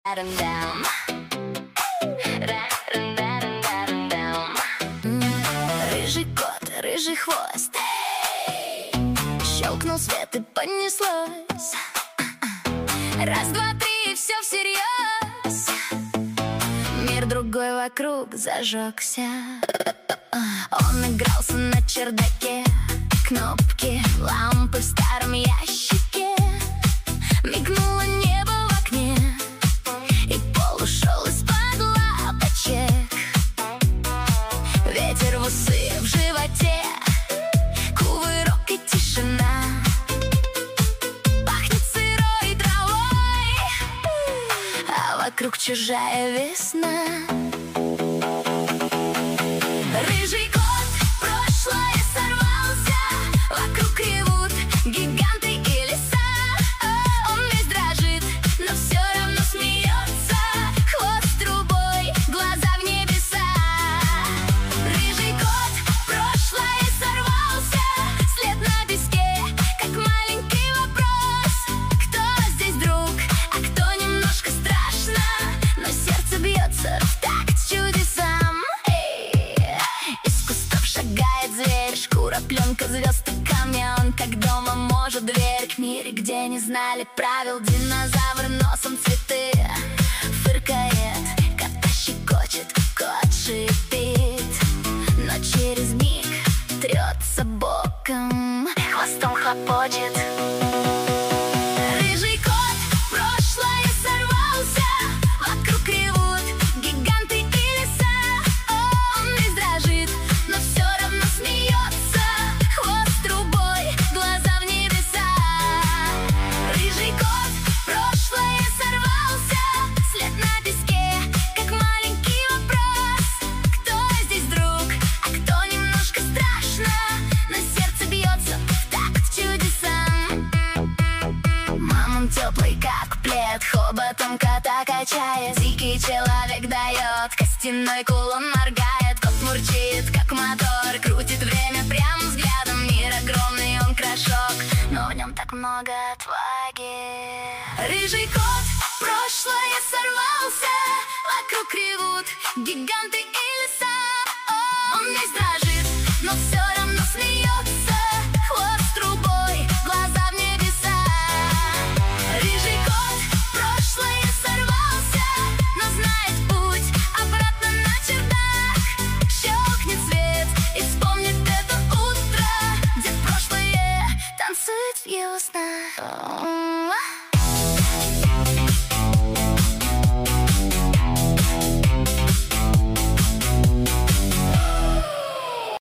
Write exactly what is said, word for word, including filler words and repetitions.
Рыжий кот, рыжий хвост, щелкнул свет и понеслось. Раз, два, три, и все всерьез. Мир другой вокруг зажегся. Он игрался на чердаке. Кнопки, лампы в старом ящике. Мигнуло небо в окне, и пол ушел из-под лапочек. Ветер в усы, в животе, кувырок и тишина. Пахнет сырой травой, а вокруг чужая весна. Рыжий кот в прошлое сорвался, вокруг ревут гиганты и леса. Он весь дрожит, но все равно смеется. Хвост трубой, глаза в небеса. Рыжий кот в прошлое сорвался, след на песке, как маленький вопрос. Кто здесь друг, а кто немножко страшно, но сердце бьется в такт чудесам. Из кустов шагает зверь, шкура, пленка, звезд и камня. Он как дома может дверь к мире, где не знали правил. Динозавр носом цветы фыркает, кота щекочет, кот шипит, но через миг трется боком, хвостом хлопочет. Рыжий кот в прошлое сорвался, вокруг ревут гиганты и леса. Он весь дрожит, но все равно смеется. Хвост трубой, глаза в небеса. Рыжий кот в прошлое сорвался, след на песке, как маленький вопрос. Кто здесь друг, а кто немножко страшно, но сердце бьется в такт чудесам. Мамон теплый, как плед, хоботом кота качает. Дикий человек дает, костяной кулон моргает. Кот мурчит, как мотор, крутит время прям взглядом. Мир огромный, он крошок, но в нем так много отваги. Рыжий кот